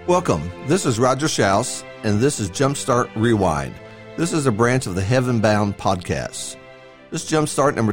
Welcome. This is Roger Schaus, and this is Jumpstart Rewind. This is a branch of the Heaven Bound podcast. This Jumpstart number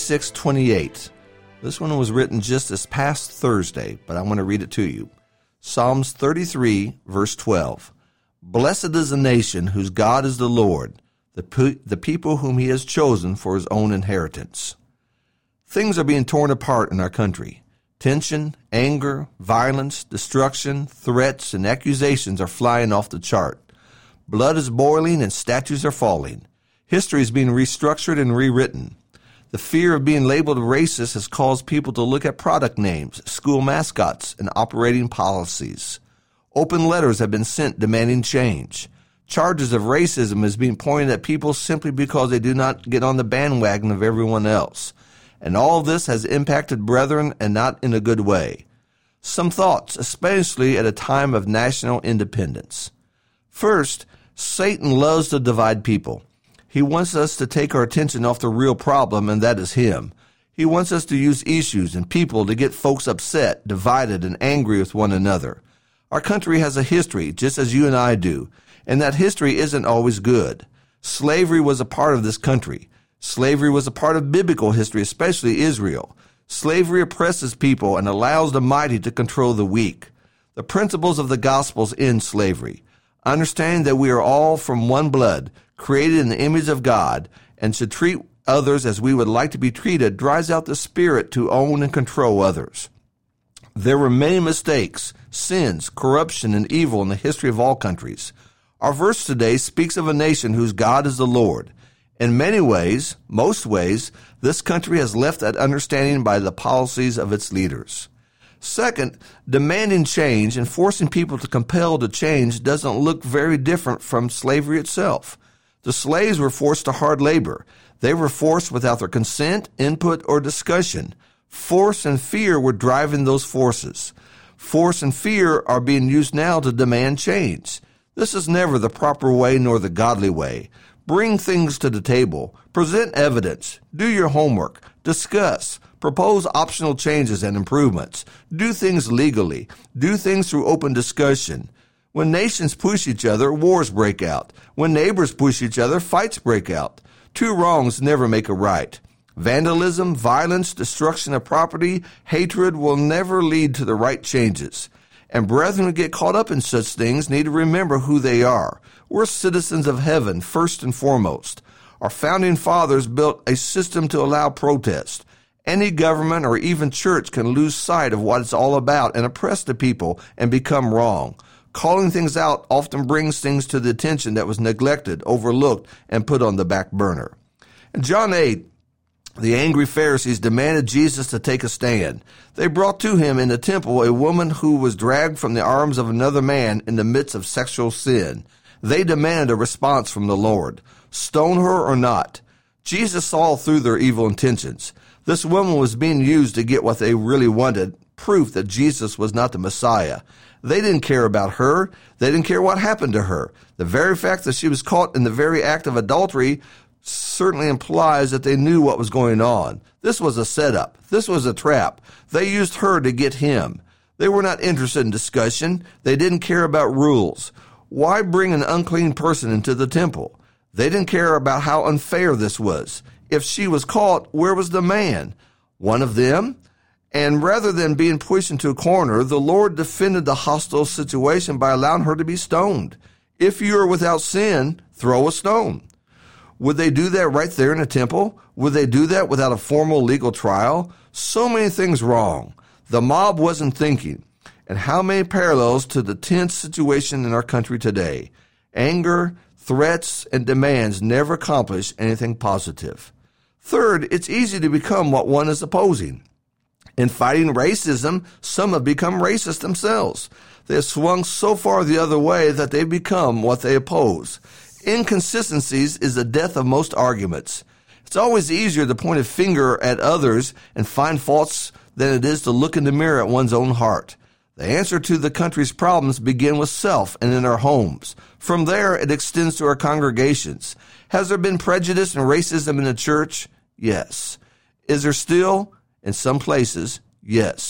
2628. This one was written just this past Thursday, but I want to read it to you. Psalms 33, verse 12. Blessed is the nation whose God is the Lord, the people whom he has chosen for his own inheritance. Things are being torn apart in our country. Tension, anger, violence, destruction, threats, and accusations are flying off the chart. Blood is boiling and statues are falling. History is being restructured and rewritten. The fear of being labeled racist has caused people to look at product names, school mascots, and operating policies. Open letters have been sent demanding change. Charges of racism is being pointed at people simply because they do not get on the bandwagon of everyone else. And all of this has impacted brethren and not in a good way. Some thoughts, especially at a time of national independence. First, Satan loves to divide people. He wants us to take our attention off the real problem, and that is him. He wants us to use issues and people to get folks upset, divided, and angry with one another. Our country has a history, just as you and I do, and that history isn't always good. Slavery was a part of this country. Slavery was a part of biblical history, especially Israel. Slavery oppresses people and allows the mighty to control the weak. The principles of the Gospels end slavery. Understanding that we are all from one blood, created in the image of God, and should treat others as we would like to be treated, drives out the spirit to own and control others. There were many mistakes, sins, corruption, and evil in the history of all countries. Our verse today speaks of a nation whose God is the Lord. In many ways, most ways, this country has left that understanding by the policies of its leaders. Second, demanding change and forcing people to compel to change doesn't look very different from slavery itself. The slaves were forced to hard labor. They were forced without their consent, input, or discussion. Force and fear were driving those forces. Force and fear are being used now to demand change. This is never the proper way nor the godly way. Bring things to the table. Present evidence. Do your homework. Discuss. Propose optional changes and improvements. Do things legally. Do things through open discussion. When nations push each other, wars break out. When neighbors push each other, fights break out. Two wrongs never make a right. Vandalism, violence, destruction of property, hatred will never lead to the right changes. And brethren who get caught up in such things need to remember who they are. We're citizens of heaven, first and foremost. Our founding fathers built a system to allow protest. Any government or even church can lose sight of what it's all about and oppress the people and become wrong. Calling things out often brings things to the attention that was neglected, overlooked, and put on the back burner. In John 8, the angry Pharisees demanded Jesus to take a stand. They brought to him in the temple a woman who was dragged from the arms of another man in the midst of sexual sin. They demanded a response from the Lord. Stone her or not. Jesus saw through their evil intentions. This woman was being used to get what they really wanted, proof that Jesus was not the Messiah. They didn't care about her. They didn't care what happened to her. The very fact that she was caught in the very act of adultery certainly implies that they knew what was going on. This was a setup. This was a trap. They used her to get him. They were not interested in discussion. They didn't care about rules. Why bring an unclean person into the temple? They didn't care about how unfair this was. If she was caught, where was the man? One of them? And rather than being pushed into a corner, the Lord defended the hostile situation by allowing her to be stoned. If you are without sin, throw a stone. Would they do that right there in the temple? Would they do that without a formal legal trial? So many things wrong. The mob wasn't thinking. And how many parallels to the tense situation in our country today? Anger, threats, and demands never accomplish anything positive. Third, it's easy to become what one is opposing. In fighting racism, some have become racist themselves. They have swung so far the other way that they become what they oppose. Inconsistencies is the death of most arguments. It's always easier to point a finger at others and find faults than it is to look in the mirror at one's own heart. The answer to the country's problems begin with self and in our homes. From there, it extends to our congregations. Has there been prejudice and racism in the church? Yes. Is there still? In some places, yes.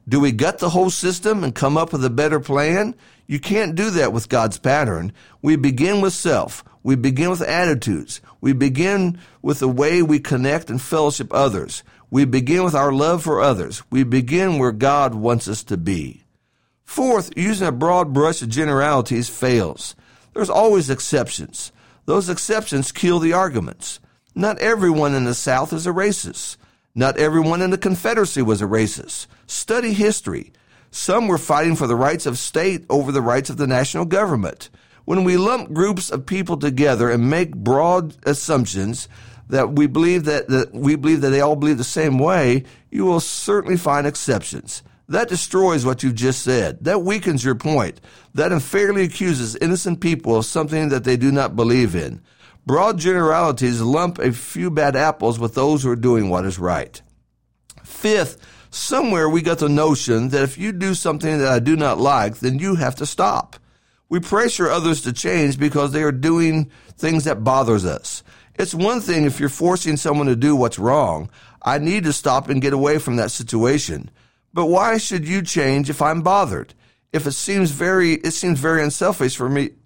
Do we gut the whole system and come up with a better plan? You can't do that with God's pattern. We begin with self. We begin with attitudes. We begin with the way we connect and fellowship others. We begin with our love for others. We begin where God wants us to be. Fourth, using a broad brush of generalities fails. There's always exceptions. Those exceptions kill the arguments. Not everyone in the South is a racist. Not everyone in the Confederacy was a racist. Study history. Some were fighting for the rights of state over the rights of the national government. When we lump groups of people together and make broad assumptions that we believe that they all believe the same way, you will certainly find exceptions. That destroys what you've just said. That weakens your point. That unfairly accuses innocent people of something that they do not believe in. Broad generalities lump a few bad apples with those who are doing what is right. Fifth, somewhere we got the notion that if you do something that I do not like, then you have to stop. We pressure others to change because they are doing things that bothers us. It's one thing if you're forcing someone to do what's wrong. I need to stop and get away from that situation. But why should you change if I'm bothered? If it seems very selfish for me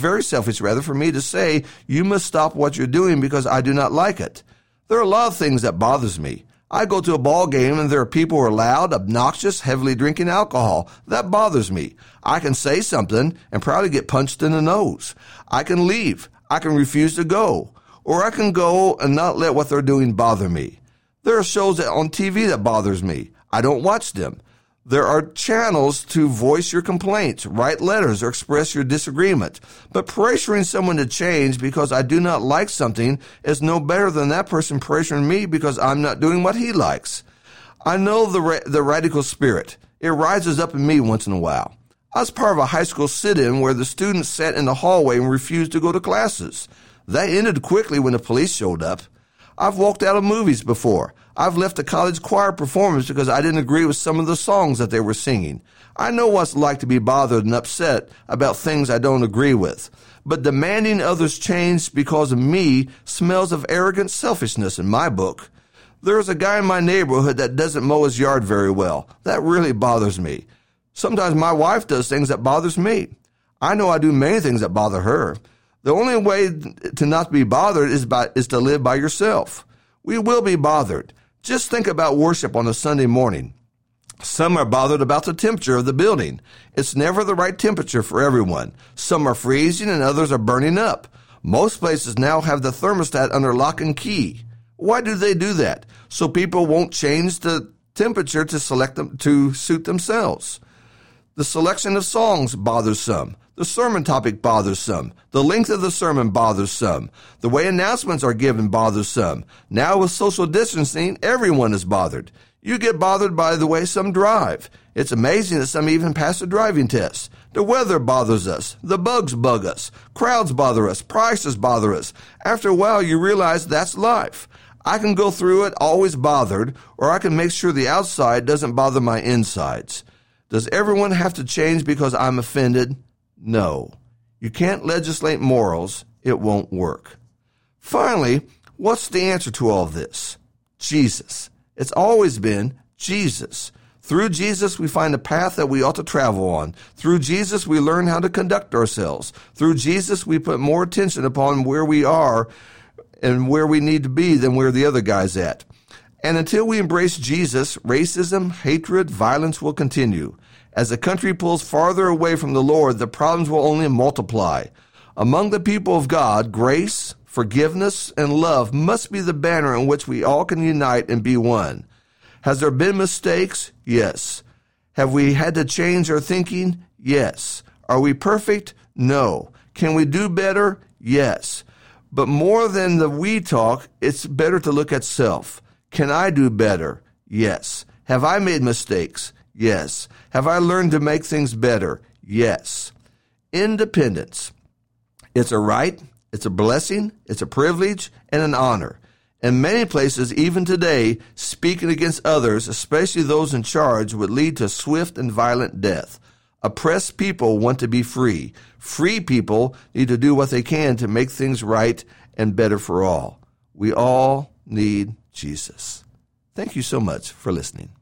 to say, you must stop what you're doing because I do not like it. There are a lot of things that bothers me. I go to a ball game and there are people who are loud, obnoxious, heavily drinking alcohol. That bothers me. I can say something and probably get punched in the nose. I can leave. I can refuse to go. Or I can go and not let what they're doing bother me. There are shows on TV that bothers me. I don't watch them. There are channels to voice your complaints, write letters, or express your disagreement. But pressuring someone to change because I do not like something is no better than that person pressuring me because I'm not doing what he likes. I know the radical spirit. It rises up in me once in a while. I was part of a high school sit-in where the students sat in the hallway and refused to go to classes. That ended quickly when the police showed up. I've walked out of movies before. I've left a college choir performance because I didn't agree with some of the songs that they were singing. I know what it's like to be bothered and upset about things I don't agree with. But demanding others change because of me smells of arrogant selfishness in my book. There's a guy in my neighborhood that doesn't mow his yard very well. That really bothers me. Sometimes my wife does things that bothers me. I know I do many things that bother her. The only way to not be bothered is to live by yourself. We will be bothered. Just think about worship on a Sunday morning. Some are bothered about the temperature of the building. It's never the right temperature for everyone. Some are freezing and others are burning up. Most places now have the thermostat under lock and key. Why do they do that? So people won't change the temperature to suit themselves. The selection of songs bothers some. The sermon topic bothers some. The length of the sermon bothers some. The way announcements are given bothers some. Now with social distancing, everyone is bothered. You get bothered by the way some drive. It's amazing that some even pass a driving test. The weather bothers us. The bugs bug us. Crowds bother us. Prices bother us. After a while, you realize that's life. I can go through it always bothered, or I can make sure the outside doesn't bother my insides. Does everyone have to change because I'm offended? No. You can't legislate morals. It won't work. Finally, what's the answer to all this? Jesus. It's always been Jesus. Through Jesus, we find a path that we ought to travel on. Through Jesus, we learn how to conduct ourselves. Through Jesus, we put more attention upon where we are and where we need to be than where the other guy's at. And until we embrace Jesus, racism, hatred, violence will continue. As the country pulls farther away from the Lord, the problems will only multiply. Among the people of God, grace, forgiveness, and love must be the banner in which we all can unite and be one. Has there been mistakes? Yes. Have we had to change our thinking? Yes. Are we perfect? No. Can we do better? Yes. But more than the we talk, it's better to look at self. Can I do better? Yes. Have I made mistakes? Yes. Have I learned to make things better? Yes. Independence. It's a right, it's a blessing, it's a privilege, and an honor. In many places, even today, speaking against others, especially those in charge, would lead to swift and violent death. Oppressed people want to be free. Free people need to do what they can to make things right and better for all. We all need Jesus. Thank you so much for listening.